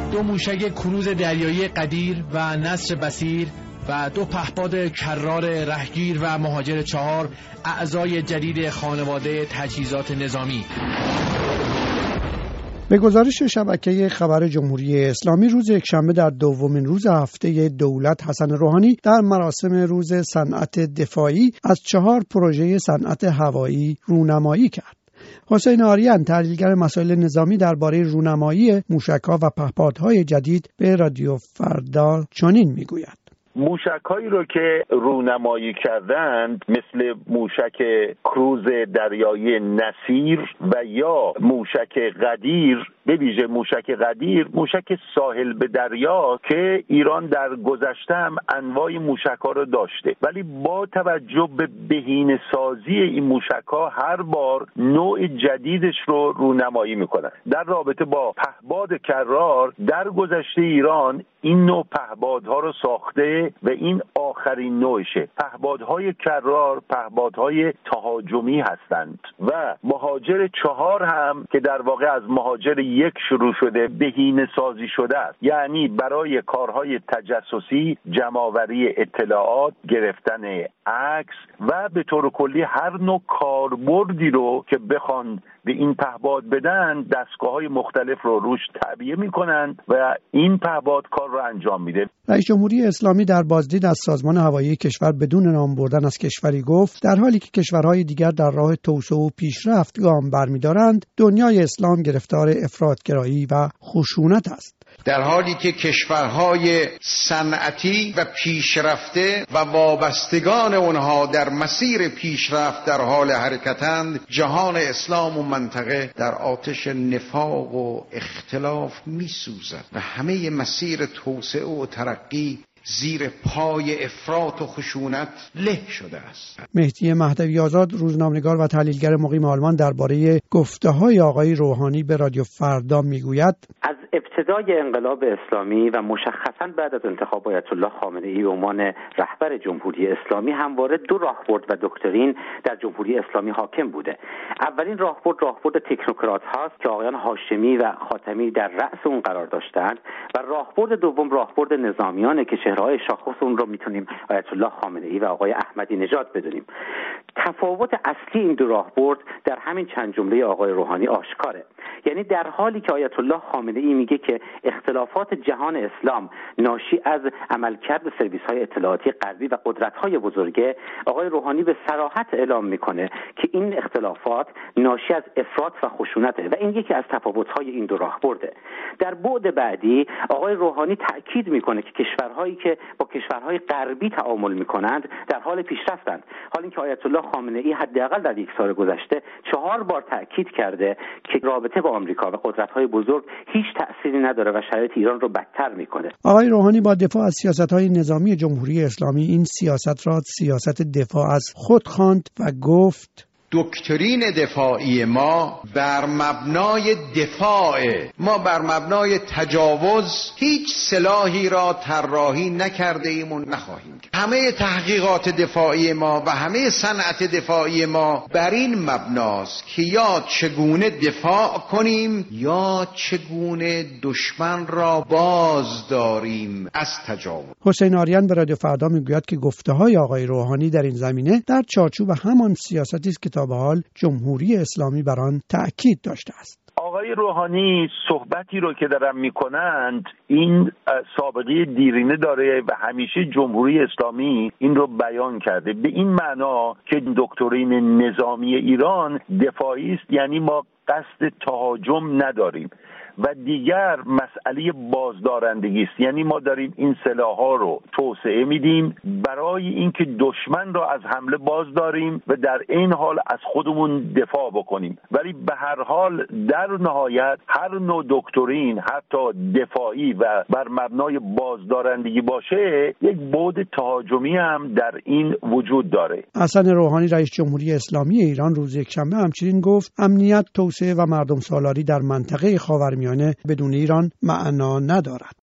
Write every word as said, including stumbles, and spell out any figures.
دو موشک کروز دریایی قدیر و نصر بصیر و دو پهپاد کرار رهگیر و مهاجر چهار اعضای جدید خانواده تجهیزات نظامی. به گزارش شبکه خبر جمهوری اسلامی، روز یکشنبه در دومین روز هفته دولت، حسن روحانی در مراسم روز صنعت دفاعی از چهار پروژه صنعت هوایی رونمایی کرد. حسین آریان، تحلیلگر مسائل نظامی، درباره رونمایی موشک‌ها و پهپادهای جدید به رادیو فردا چنین میگوید: موشک‌هایی رو که رونمایی کردند مثل موشک کروز دریایی نصیر و یا موشک قدیر، به ویژه موشک قدیر موشک ساحل به دریا که ایران در گذشته هم انواع موشک‌ها رو داشته، ولی با توجه به بهینه‌سازی این موشک‌ها هر بار نوع جدیدش رو رونمایی می‌کنن. در رابطه با پهپاد کرار، در گذشته ایران این نوع پهپادها رو ساخته و این آخرین نوعشه. پهپادهای کرار پهپادهای تهاجمی هستند و مهاجر چهار هم که در واقع از مهاجر یک شروع شده بهینه سازی شده است، یعنی برای کارهای تجسسی، جمع‌آوری اطلاعات، گرفتن عکس و به طور کلی هر نوع کاربردی رو که بخوان به این پهپاد بدن، دستگاه‌های مختلف رو روش تعبیه می‌کنند و این پهپاد کار رو انجام میده. رئیس جمهوری اسلامی در بازدید از سازمان هوایی کشور بدون نام بردن از کشوری گفت: در حالی که کشورهای دیگر در راه توسعه و پیشرفت گام برمی‌دارند، دنیای اسلام گرفتار افراط‌گرایی و خشونت است. در حالی که کشورهای صنعتی و پیشرفته و وابستگان اونها در مسیر پیشرفت در حال حرکتند، جهان اسلام و منطقه در آتش نفاق و اختلاف می‌سوزد و همه مسیر توسعه و ترقی زیر پای افراط و خشونت له شده است. مهدی مهدوی آزاد، روزنامه‌نگار و تحلیلگر مقیم آلمان، درباره گفته‌های آقای روحانی به رادیو فردا میگوید: از ابتدای انقلاب اسلامی و مشخصاً بعد از انتخاب آیت الله خامنه‌ای به عنوان رهبر جمهوری اسلامی همواره دو راهبرد و دکترین در جمهوری اسلامی حاکم بوده. اولین راهبرد راهبرد تکنوکرات هاست که آقایان هاشمی و خاتمی در رأس اون قرار داشتند و راهبرد دوم راهبرد نظامیانه که چهره‌های شاخص اون رو میتونیم آیت الله خامنه‌ای و آقای احمدی نژاد بدونیم. تفاوت اصلی این دو راهبرد در همین چند جمله آقای روحانی آشکاره. یعنی در حالی که آیت الله خامنه‌ای میگه که اختلافات جهان اسلام ناشی از عملکرد سرویس‌های اطلاعاتی غربی و قدرت‌های بزرگه، آقای روحانی به صراحت اعلام میکنه که این اختلافات ناشی از افراط و خشونته و این یکی از تفاوت‌های این دو راهبرده. در بعد بعدی آقای روحانی تأکید میکنه که کشورهایی که با کشورهای غربی تعامل میکنند در حال پیشرفتند، حال اینکه آیت الله خامنه‌ای حداقل در یک سال گذشته چهار بار تأکید کرده که رابطه با آمریکا و قدرت‌های بزرگ هیچ تأثیری نداره و شرایط ایران رو بدتر میکنه. آقای روحانی با دفاع از سیاست‌های نظامی جمهوری اسلامی این سیاست را سیاست دفاع از خود خواند و گفت: دکترین دفاعی ما بر مبنای دفاع، ما بر مبنای تجاوز هیچ سلاحی را طراحی نکرده ایم و نخواهیم کرد. همه تحقیقات دفاعی ما و همه صنعت دفاعی ما بر این مبناست که یا چگونه دفاع کنیم یا چگونه دشمن را باز داریم از تجاوز. حسین آریان به رادیو فردا میگوید که گفته‌های آقای روحانی در این زمینه در چارچوب همان سیاستی است که تا به حال جمهوری اسلامی بر آن تأکید داشته است. آقای روحانی صحبتی رو که دارن میکنند این سابقه دیرینه داره و همیشه جمهوری اسلامی این رو بیان کرده به این معنا که دکترین نظامی ایران دفاعی است، یعنی ما قصد تهاجم نداریم و دیگر مسئله بازدارندگی است، یعنی ما داریم این سلاح‌ها رو توسعه میدیم برای اینکه دشمن را از حمله بازداریم و در این حال از خودمون دفاع بکنیم. ولی به هر حال در نهایت هر نوع دکترین حتی دفاعی و بر مبنای بازدارندگی باشه یک بعد تهاجمی هم در این وجود داره. حسن روحانی رئیس جمهوری اسلامی ایران روز یکشنبه همچنین گفت: امنیت، توسعه و مردم سالاری در منطقه خاورمیانه بدون ایران معنا ندارد.